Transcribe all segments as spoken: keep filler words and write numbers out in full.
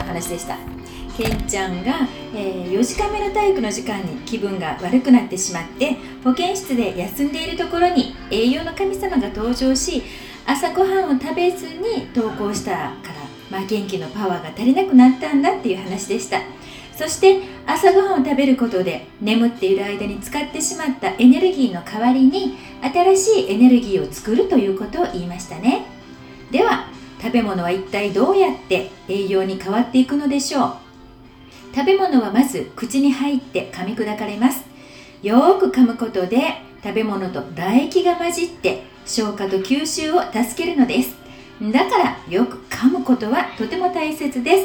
話でした。ケンちゃんが、えー、よじかんめの体育の時間に気分が悪くなってしまって保健室で休んでいるところに栄養の神様が登場し、朝ごはんを食べずに登校したから、まあ、元気のパワーが足りなくなったんだっていう話でした。そして朝ごはんを食べることで眠っている間に使ってしまったエネルギーの代わりに新しいエネルギーを作るということを言いましたね。では食べ物は一体どうやって栄養に変わっていくのでしょう。食べ物はまず口に入って噛み砕かれます。よーく噛むことで食べ物と唾液が混じって消化と吸収を助けるのです。だからよく噛むことはとても大切です。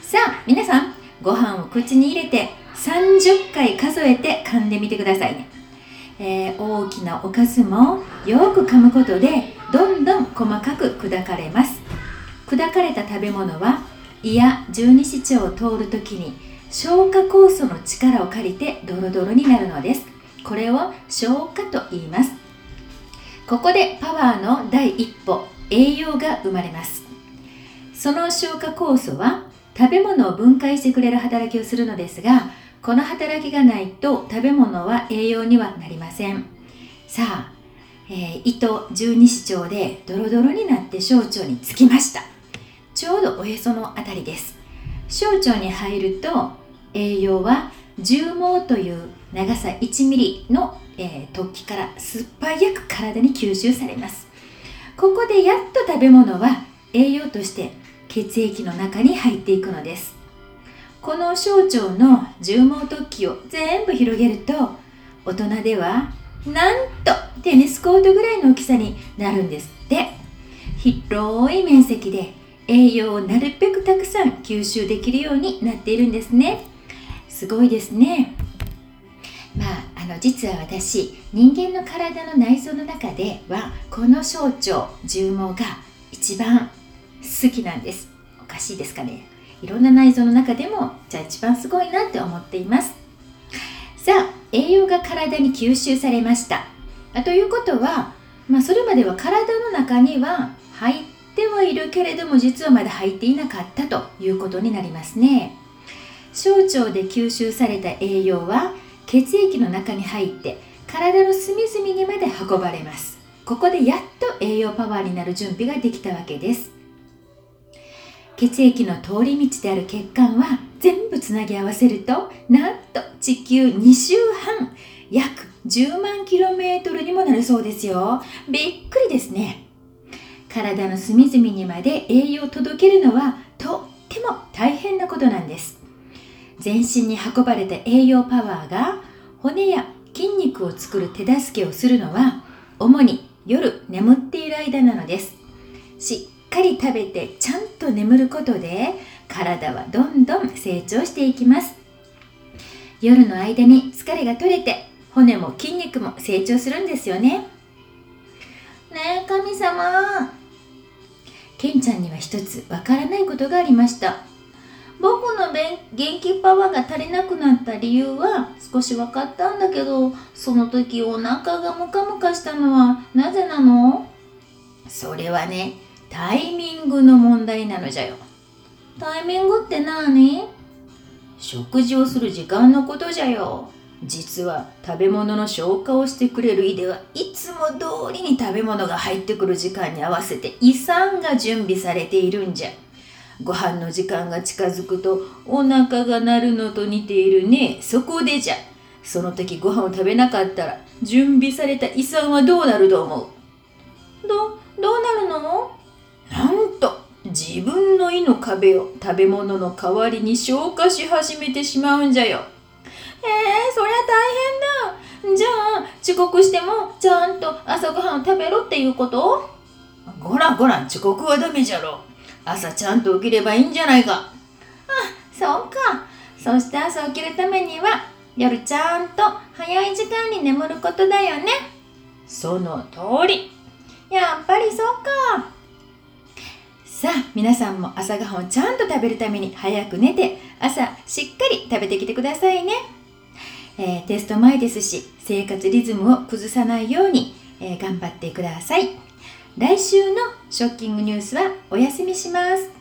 さあ皆さん、ご飯を口に入れてさんじゅっかい数えて噛んでみてくださいね。えー、大きなおかずもよく噛むことでどんどん細かく砕かれます。砕かれた食べ物は胃や十二指腸を通るときに消化酵素の力を借りてドロドロになるのです。これを消化と言います。ここでパワーの第一歩、栄養が生まれます。その消化酵素は食べ物を分解してくれる働きをするのですが、この働きがないと食べ物は栄養にはなりません。さあ、えー、胃と十二指腸でドロドロになって小腸に着きました。ちょうどおへそのあたりです。小腸に入ると栄養は絨毛という長さいちミリの、えー、突起から素早く体に吸収されます。ここでやっと食べ物は栄養として血液の中に入っていくのです。この小腸の絨毛突起を全部広げると、大人ではなんとテニスコートぐらいの大きさになるんですって。広い面積で栄養をなるべくたくさん吸収できるようになっているんですね。すごいですね。まあ、あの実は私、人間の体の内臓の中ではこの小腸絨毛が一番好きなんです。おかしいですかね。いろんな内臓の中でもじゃあ一番すごいなって思っています。さあ、栄養が体に吸収されました。ということは、まあ、それまでは体の中には入ってはいるけれども実はまだ入っていなかったということになりますね。小腸で吸収された栄養は血液の中に入って体の隅々にまで運ばれます。ここでやっと栄養パワーになる準備ができたわけです。血液の通り道である血管は全部つなぎ合わせると、なんと地球に周半約じゅうまんキロメートルにもなるそうですよ。びっくりですね。体の隅々にまで栄養を届けるのはとっても大変なことなんです。全身に運ばれた栄養パワーが骨や筋肉を作る手助けをするのは主に夜眠っている間なのです。しっかり食べてちゃんと眠ることで体はどんどん成長していきます。夜の間に疲れが取れて骨も筋肉も成長するんですよね。ねえ神様、ケンちゃんには一つわからないことがありました。僕の元気パワーが足りなくなった理由は少し分かったんだけど、その時お腹がムカムカしたのはなぜなの？それはね、タイミングの問題なのじゃよ。タイミングって何？食事をする時間のことじゃよ。実は食べ物の消化をしてくれる胃ではいつも通りに食べ物が入ってくる時間に合わせて胃酸が準備されているんじゃ。ご飯の時間が近づくとお腹が鳴るのと似ているね。そこでじゃ、その時ご飯を食べなかったら準備された胃酸はどうなると思う？ど、どうなるの？なんと自分の胃の壁を食べ物の代わりに消化し始めてしまうんじゃよ。えー、そりゃ大変だ。じゃあ遅刻してもちゃんと朝ごはんを食べろっていうこと？ごらんごらん、遅刻はダメじゃろ。朝ちゃんと起きればいいんじゃないか。あ、そうか。そして朝起きるためには夜ちゃんと早い時間に眠ることだよね。その通り。やっぱりそうか。さあ皆さんも朝ごはんをちゃんと食べるために早く寝て朝しっかり食べてきてくださいね。えー、テスト前ですし生活リズムを崩さないように、えー、頑張ってください。来週のショッキングニュースはお休みします。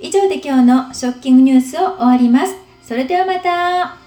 以上で今日のショッキングニュースを終わります。それではまた。